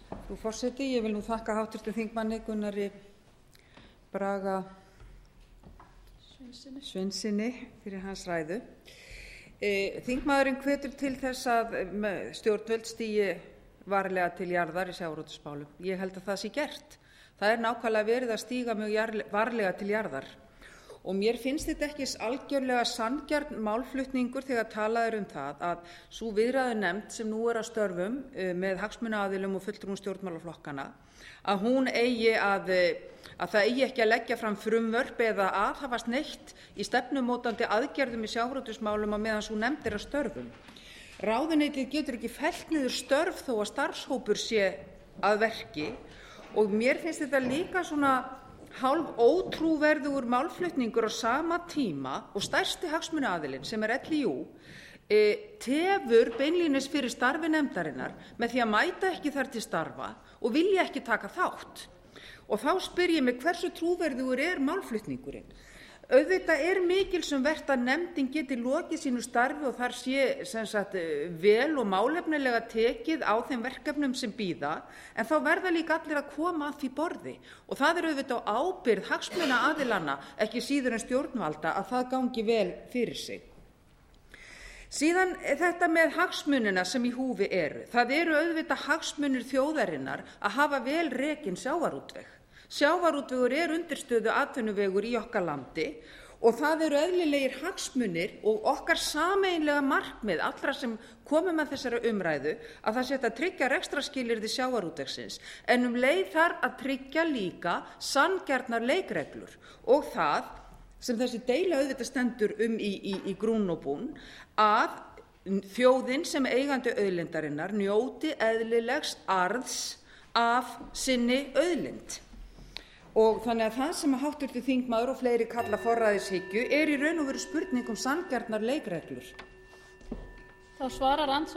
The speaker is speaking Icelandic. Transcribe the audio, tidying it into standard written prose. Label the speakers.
Speaker 1: Frú forseti, ég vil nú þakka háttvirtum þingmanni Gunnari Braga Sveinssyni fyrir hans ræðu. Þingmaðurinn hvetur til þess að stjórnvöld stígi varlega til jarðar í sjávarútvegsmálum. Ég held að það sé gert. Það er nákvæmlega verið að stíga mjög varlega til jarðar. Og mér finnst þetta ekki algjörlega sanngjarn málflutningur þegar talað er það að sú viðræðunefnd sem nú er að störfum með hagsmunaaðilum og fulltrúum stjórnmálaflokkana, að hún eigi að það eigi ekki að leggja fram frumvörp eða aðhafast neitt í stefnumótandi aðgerðum í sjávarútvegsmálum á meðan sú nefnd er að störfum. Ráðuneytið getur ekki fellt niður störf þó að starfshópur sé að verki, og mér finnst þetta líka svona hálf ótrúverðugur málflutningur á sama tíma og stærsti hagsmunaaðilinn sem er LÍÚ tefur beinlínis fyrir starfi nefndarinnar með því að mæta ekki þar til starfa og vilja ekki taka þátt. Og þá spyr ég mig, hversu trúverðugur er málflutningurinn? Auðvitað er mikilsvert að nefndin geti lokið sínu starfi og þar sé vel og málefnilega tekið á þeim verkefnum sem bíða, en þá verða líka allir að koma að því borði. Og það er auðvitað á ábyrgð hagsmunaaðilanna, ekki síður en stjórnvalda, að það gangi vel fyrir sig. Síðan þetta með hagsmunina sem í húfi eru. Það eru auðvitað hagsmunir þjóðarinnar að hafa vel rekinn sjávarútveg. Sjávarútvegur er undirstöðu atvinnuvegur í okkar landi og það eru eðlilegir hagsmunir og okkar sameiginlega markmið allra sem komum með þessari umræðu að það sé hægt að tryggja rekstrarskilyrði sjávarútvegsins, en leið þarf að tryggja líka sanngjarnar leikreglur og það sem þessi deila auðvitað stendur í grunn og bún, að þjóðin sem eigandi auðlindarinnar njóti eðlilegs arðs af sinni auðlind. Og þannig að það sem háttvirtur þingmaður og fleiri kalla forræðishyggju er í raun og veru spurning sanngjarnar leikreglur.
Speaker 2: Þá svarar